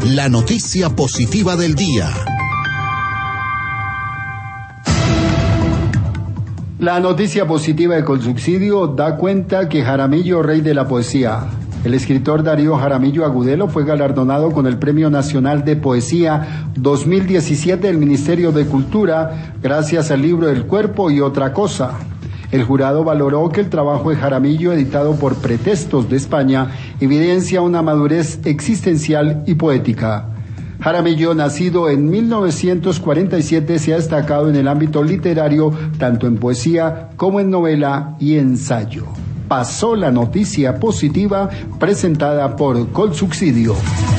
la noticia positiva del día. La noticia positiva de Colsubsidio da cuenta que Jaramillo, rey de la poesía. El escritor Darío Jaramillo Agudelo fue galardonado con el Premio Nacional de Poesía 2017 del Ministerio de Cultura gracias al libro El cuerpo y otra cosa. El jurado valoró que el trabajo de Jaramillo, editado por Pretextos de España, evidencia una madurez existencial y poética. Jaramillo, nacido en 1947, se ha destacado en el ámbito literario, tanto en poesía como en novela y ensayo. Pasó la noticia positiva presentada por Colsubsidio.